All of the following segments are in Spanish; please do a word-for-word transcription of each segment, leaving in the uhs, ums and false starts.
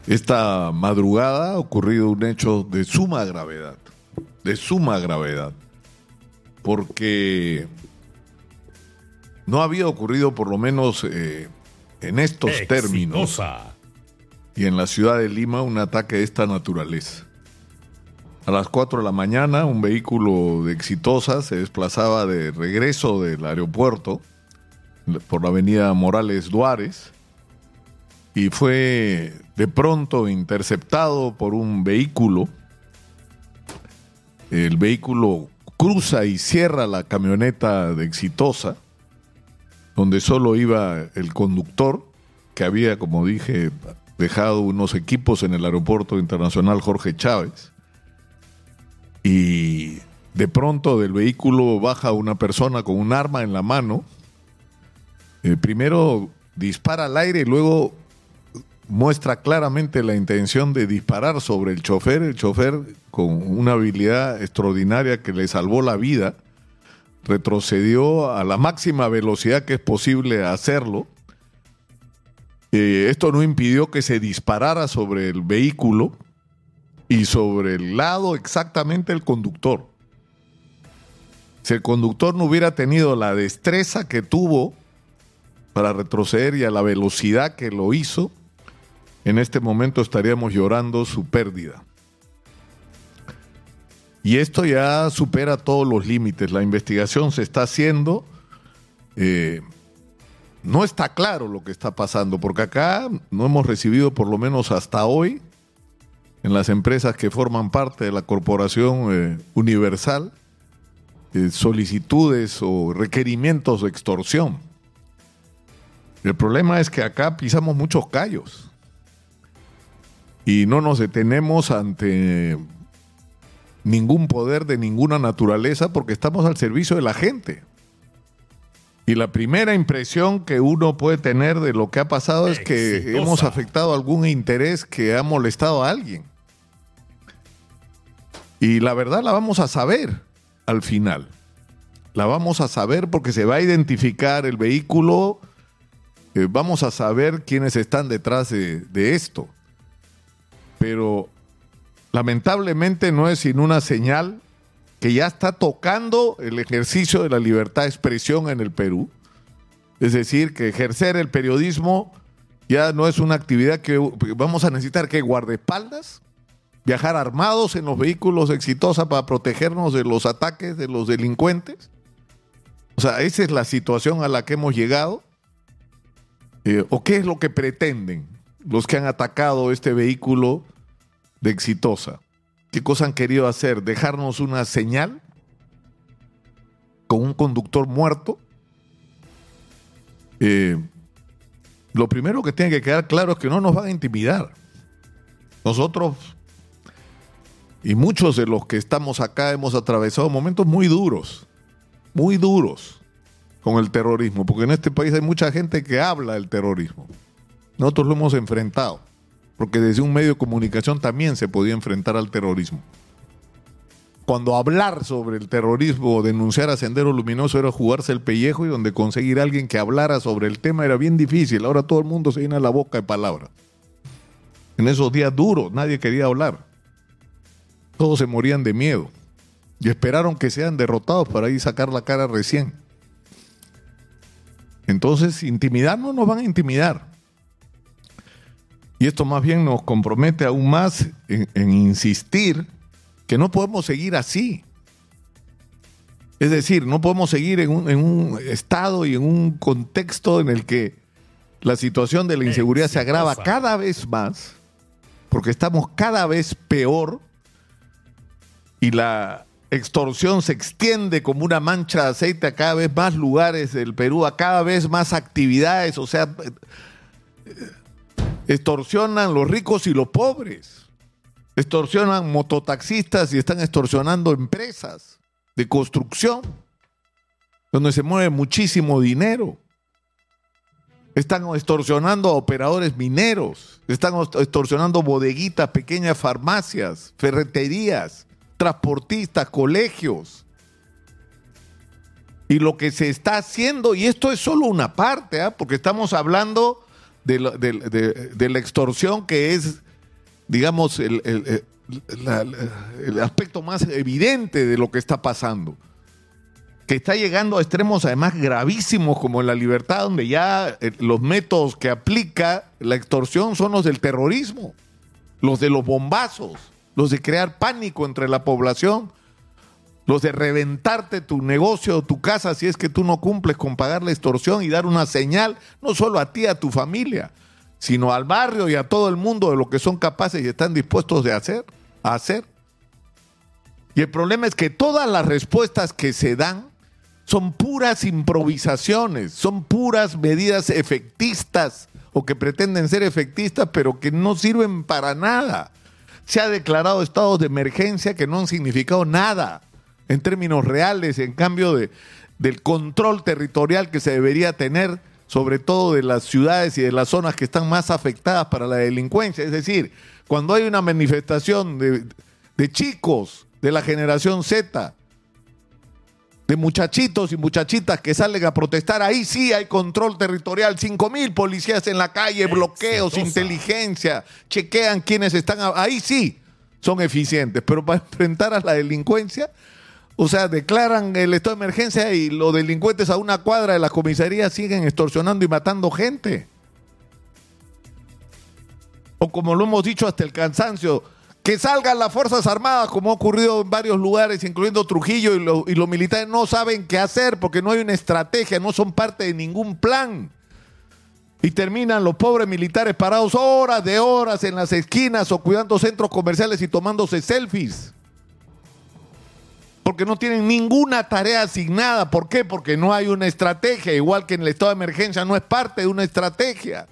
Esta madrugada ha ocurrido un hecho de suma gravedad, de suma gravedad, porque no había ocurrido, por lo menos eh, en estos Exitosa. términos, y en la ciudad de Lima, un ataque de esta naturaleza. A las cuatro de la mañana, un vehículo de Exitosa se desplazaba de regreso del aeropuerto por la avenida Morales Duárez y fue de pronto interceptado por un vehículo. El vehículo cruza y cierra la camioneta de Exitosa, donde solo iba el conductor, que había, como dije, dejado unos equipos en el aeropuerto internacional Jorge Chávez. Y de pronto del vehículo baja una persona con un arma en la mano. Eh, primero dispara al aire y luego muestra claramente la intención de disparar sobre el chofer. El chofer, con una habilidad extraordinaria que le salvó la vida, retrocedió a la máxima velocidad que es posible hacerlo. Eh, esto no impidió que se disparara sobre el vehículo y sobre el lado exactamente el conductor. Si el conductor no hubiera tenido la destreza que tuvo para retroceder y a la velocidad que lo hizo, en este momento estaríamos llorando su pérdida. Y esto ya supera todos los límites. La investigación se está haciendo. Eh, no está claro lo que está pasando, porque acá no hemos recibido, por lo menos hasta hoy, en las empresas que forman parte de la Corporación eh, Universal, eh, solicitudes o requerimientos de extorsión. El problema es que acá pisamos muchos callos y no nos detenemos ante ningún poder de ninguna naturaleza porque estamos al servicio de la gente. Y la primera impresión que uno puede tener de lo que ha pasado es que Exitosa. hemos afectado algún interés que ha molestado a alguien. Y la verdad la vamos a saber al final. La vamos a saber porque se va a identificar el vehículo. Eh, vamos a saber quiénes están detrás de, de esto. Pero lamentablemente no es sino una señal que ya está tocando el ejercicio de la libertad de expresión en el Perú. Es decir, que ejercer el periodismo ya no es una actividad que vamos a necesitar que guardaespaldas, viajar armados en los vehículos Exitosa para protegernos de los ataques de los delincuentes. O sea, esa es la situación a la que hemos llegado. Eh, ¿O qué es lo que pretenden los que han atacado este vehículo de Exitosa? ¿Qué cosa han querido hacer? ¿Dejarnos una señal con un conductor muerto? Eh, lo primero que tiene que quedar claro es que no nos van a intimidar. Nosotros y muchos de los que estamos acá hemos atravesado momentos muy duros, muy duros con el terrorismo, porque en este país hay mucha gente que habla del terrorismo. Nosotros lo hemos enfrentado, porque desde un medio de comunicación también se podía enfrentar al terrorismo. Cuando hablar sobre el terrorismo o denunciar a Sendero Luminoso era jugarse el pellejo, y donde conseguir a alguien que hablara sobre el tema era bien difícil. Ahora todo el mundo se llena la boca de palabras. En esos días duros nadie quería hablar. Todos se morían de miedo y esperaron que sean derrotados para ir sacar la cara recién. Entonces, intimidar no nos van a intimidar. Y esto más bien nos compromete aún más en, en insistir que no podemos seguir así. Es decir, no podemos seguir en un, en un estado y en un contexto en el que la situación de la inseguridad se agrava cada vez más, porque estamos cada vez peor y la extorsión se extiende como una mancha de aceite a cada vez más lugares del Perú, a cada vez más actividades. O sea, extorsionan los ricos y los pobres, extorsionan mototaxistas y están extorsionando empresas de construcción donde se mueve muchísimo dinero. Están extorsionando a operadores mineros, están extorsionando bodeguitas, pequeñas farmacias, ferreterías, transportistas, colegios. Y lo que se está haciendo, y esto es solo una parte, ¿eh? Porque estamos hablando de la, de, de, de la extorsión que es digamos, el, el, el, la, el aspecto más evidente de lo que está pasando, que está llegando a extremos además gravísimos como en la libertad, donde ya eh, los métodos que aplica la extorsión son los del terrorismo, los de los bombazos, los de crear pánico entre la población, los de reventarte tu negocio o tu casa si es que tú no cumples con pagar la extorsión y dar una señal, no solo a ti, a tu familia, sino al barrio y a todo el mundo de lo que son capaces y están dispuestos de hacer, a hacer. Y el problema es que todas las respuestas que se dan son puras improvisaciones, son puras medidas efectistas o que pretenden ser efectistas, pero que no sirven para nada. Se ha declarado estados de emergencia que no han significado nada en términos reales, en cambio de, del control territorial que se debería tener, sobre todo de las ciudades y de las zonas que están más afectadas para la delincuencia. Es decir, cuando hay una manifestación de, de chicos de la generación Z, de muchachitos y muchachitas que salen a protestar, ahí sí hay control territorial, cinco mil policías en la calle, bloqueos, Exitosa. inteligencia, chequean quiénes están, ahí sí son eficientes, pero para enfrentar a la delincuencia, o sea, declaran el estado de emergencia y los delincuentes a una cuadra de la comisaría siguen extorsionando y matando gente. O como lo hemos dicho hasta el cansancio, que salgan las Fuerzas Armadas, como ha ocurrido en varios lugares, incluyendo Trujillo, y, lo, y los militares no saben qué hacer porque no hay una estrategia, no son parte de ningún plan. Y terminan los pobres militares parados horas de horas en las esquinas o cuidando centros comerciales y tomándose selfies. Porque no tienen ninguna tarea asignada. ¿Por qué? Porque no hay una estrategia, igual que en el estado de emergencia no es parte de una estrategia.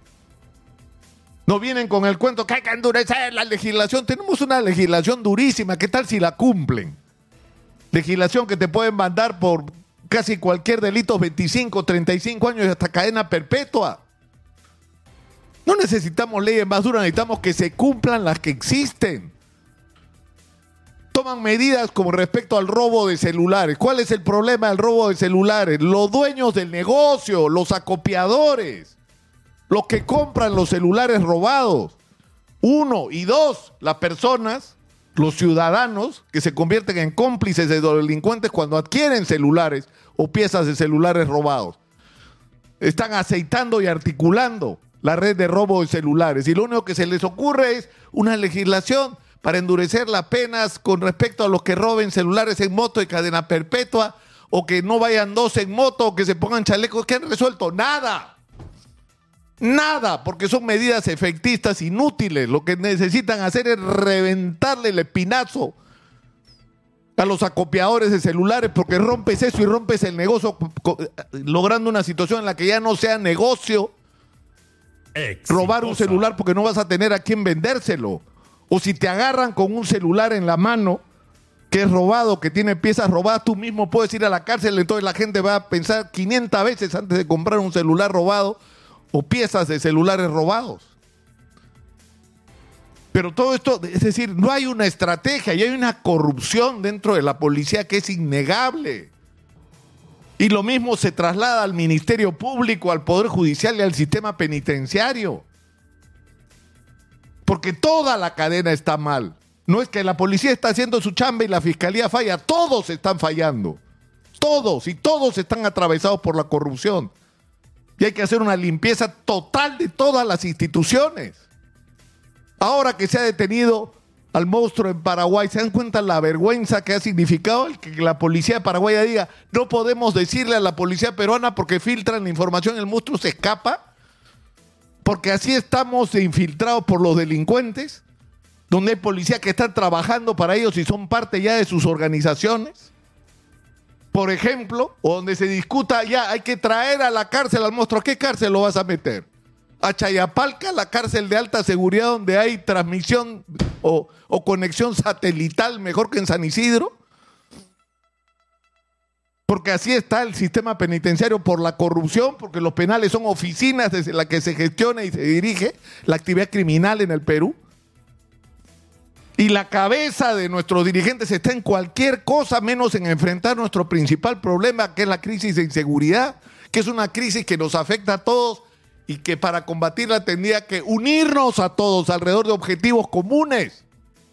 No vienen con el cuento que hay que endurecer la legislación. Tenemos una legislación durísima. ¿Qué tal si la cumplen? Legislación que te pueden mandar por casi cualquier delito veinticinco, treinta y cinco años y hasta cadena perpetua. No necesitamos leyes más duras, necesitamos que se cumplan las que existen. Toman medidas como respecto al robo de celulares. ¿Cuál es el problema del robo de celulares? Los dueños del negocio, los acopiadores, los que compran los celulares robados. Uno. Y dos, las personas, los ciudadanos, que se convierten en cómplices de los delincuentes cuando adquieren celulares o piezas de celulares robados. Están aceitando y articulando la red de robo de celulares. Y lo único que se les ocurre es una legislación para endurecer las penas con respecto a los que roben celulares en moto de cadena perpetua, o que no vayan dos en moto, o que se pongan chalecos. ¿Qué han resuelto? Nada. Nada, porque son medidas efectistas inútiles. Lo que necesitan hacer es reventarle el espinazo a los acopiadores de celulares, porque rompes eso y rompes el negocio, logrando una situación en la que ya no sea negocio Exitosa. robar un celular, porque no vas a tener a quién vendérselo. O si te agarran con un celular en la mano que es robado, que tiene piezas robadas, tú mismo puedes ir a la cárcel. Entonces la gente va a pensar quinientas veces antes de comprar un celular robado o piezas de celulares robados. Pero todo esto, es decir, no hay una estrategia y hay una corrupción dentro de la policía que es innegable. Y lo mismo se traslada al Ministerio Público, al Poder Judicial y al sistema penitenciario. Porque toda la cadena está mal. No es que la policía está haciendo su chamba y la fiscalía falla. Todos están fallando. Todos. Y todos están atravesados por la corrupción. Y hay que hacer una limpieza total de todas las instituciones. Ahora que se ha detenido al monstruo en Paraguay, ¿se dan cuenta la vergüenza que ha significado el que la policía de Paraguay diga: no podemos decirle a la policía peruana porque filtran la información, el monstruo se escapa? Porque así estamos infiltrados por los delincuentes, donde hay policías que están trabajando para ellos y son parte ya de sus organizaciones. Por ejemplo, o donde se discuta ya, hay que traer a la cárcel al monstruo. ¿A qué cárcel lo vas a meter? ¿A Chayapalca, la cárcel de alta seguridad donde hay transmisión o, o conexión satelital mejor que en San Isidro? Porque así está el sistema penitenciario por la corrupción, porque los penales son oficinas desde las que se gestiona y se dirige la actividad criminal en el Perú. Y la cabeza de nuestros dirigentes está en cualquier cosa menos en enfrentar nuestro principal problema, que es la crisis de inseguridad, que es una crisis que nos afecta a todos y que para combatirla tendría que unirnos a todos alrededor de objetivos comunes.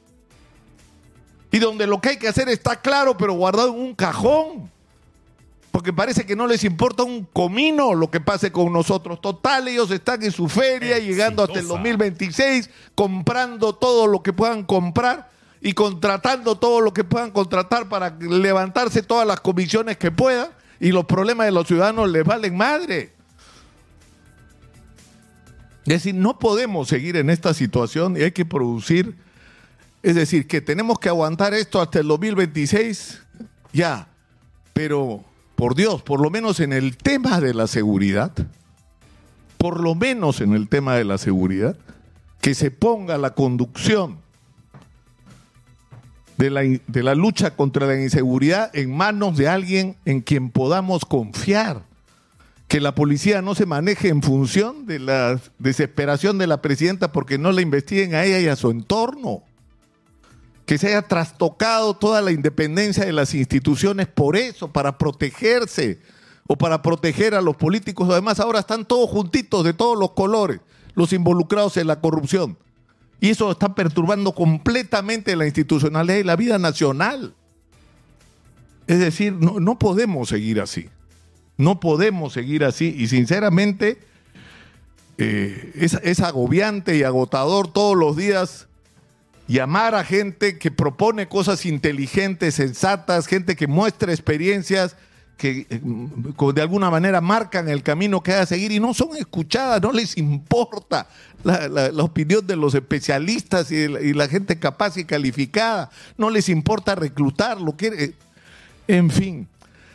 Y donde lo que hay que hacer está claro, pero guardado en un cajón. Porque parece que no les importa un comino lo que pase con nosotros. Total, ellos están en su feria, Exitosa. llegando hasta el dos mil veintiséis, comprando todo lo que puedan comprar y contratando todo lo que puedan contratar para levantarse todas las comisiones que puedan, y los problemas de los ciudadanos les valen madre. Es decir, no podemos seguir en esta situación y hay que producir, es decir, que tenemos que aguantar esto hasta el dos mil veintiséis, ya, pero por Dios, por lo menos en el tema de la seguridad, por lo menos en el tema de la seguridad, que se ponga la conducción de la, de la lucha contra la inseguridad en manos de alguien en quien podamos confiar. Que la policía no se maneje en función de la desesperación de la presidenta porque no la investiguen a ella y a su entorno. Que se haya trastocado toda la independencia de las instituciones por eso, para protegerse o para proteger a los políticos. Además, ahora están todos juntitos, de todos los colores, los involucrados en la corrupción. Y eso está perturbando completamente la institucionalidad y la vida nacional. Es decir, no, no podemos seguir así. No podemos seguir así. Y sinceramente, eh, es, es agobiante y agotador todos los días llamar a gente que propone cosas inteligentes, sensatas, gente que muestra experiencias que eh, de alguna manera marcan el camino que hay a seguir y no son escuchadas, no les importa la, la, la opinión de los especialistas y, la, y la gente capaz y calificada, no les importa reclutarlo, quiere, en fin.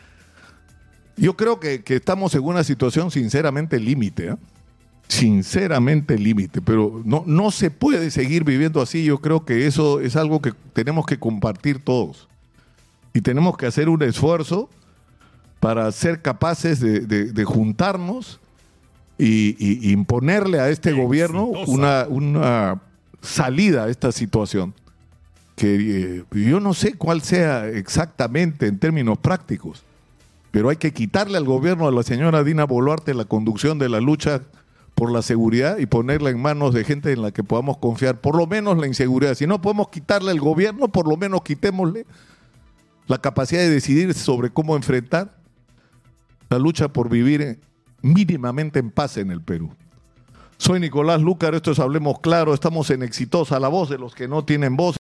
Yo creo que, que estamos en una situación sinceramente límite, ¿eh? Sinceramente límite, pero no, no se puede seguir viviendo así. Yo creo que eso es algo que tenemos que compartir todos y tenemos que hacer un esfuerzo para ser capaces de, de, de juntarnos y, y, y imponerle a este Exitosa. gobierno una, una salida a esta situación que eh, yo no sé cuál sea exactamente en términos prácticos, pero hay que quitarle al gobierno de la señora Dina Boluarte la conducción de la lucha por la seguridad y ponerla en manos de gente en la que podamos confiar, por lo menos la inseguridad. Si no podemos quitarle al gobierno, por lo menos quitémosle la capacidad de decidir sobre cómo enfrentar la lucha por vivir mínimamente en paz en el Perú. Soy Nicolás Lúcar, esto es Hablemos Claro, estamos en Exitosa, la voz de los que no tienen voz.